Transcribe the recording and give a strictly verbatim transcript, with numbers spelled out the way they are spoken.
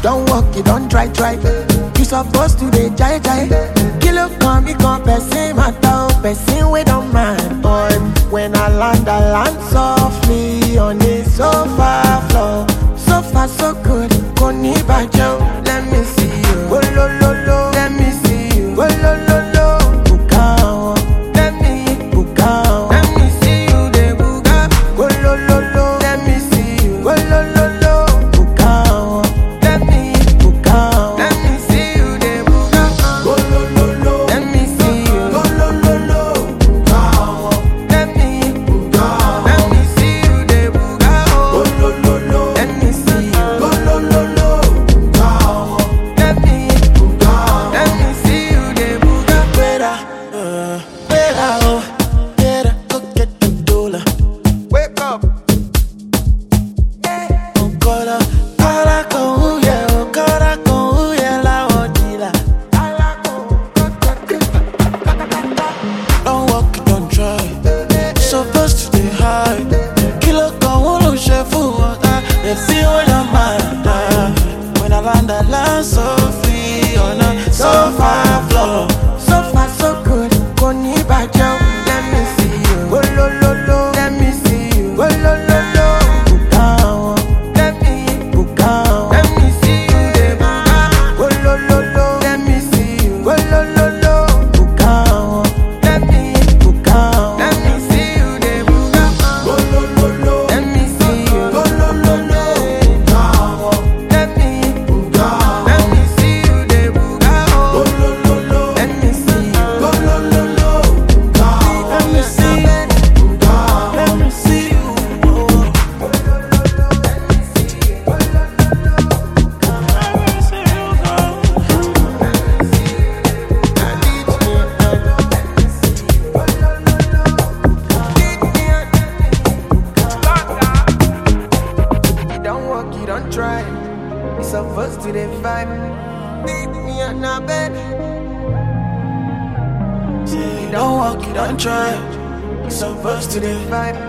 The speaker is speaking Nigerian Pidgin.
don't walk, you don't try, try. You supposed to be jai jai. Kilo come, me come, person matter, person we don't mind. Boy, when I land, I land softly on the sofa floor. So far, so good. Koni bajo, let me see you. Oh lo lo lo, let me see you. Oh lo lo lo, bukao, let me bukao. Let me see you, de buka. Oh lo lo lo, let me see you. Oh lo lo lo, bukao, let me bukao. Let me see you, de buka. Oh lo lo lo, let me see you. Oh lo lo lo, bukao, let me bukao. Let me see you, de buka. Oh lo lo lo, let me see you. Oh lo lo lo, bukao, let me bukao. Let me see you, de buka. Wera, uh, wera, oh, wera, go get the dollar. Wake up. Okora, kara con huye, okora con huye la odila. Don't walk, don't try. Supposed to be high. Kilo con uno chef water. They feel when I'm mad. When I land, I land so free on a sofa floor. So far, so good. Koni bajo, let me see you. Oh lo lo lo, let me see you. Oh lo lo lo, bukao, let me bukao. Let me see you, de buka. Oh lo lo lo, let me see you. Oh lo lo lo, bukao, let me bukao. Let me see you, de buka. Oh lo lo lo, let me see you. Oh lo lo lo, bukao, let me bukao. Let me see you, de buka. Oh lo lo lo, let me see you. Oh lo lo lo, bukao. Let me see you, bukao. Let me see you. You don't walk, you don't try. You supposed to the vibe. Leave me on my bed. You don't walk, you don't try. You supposed to the vibe.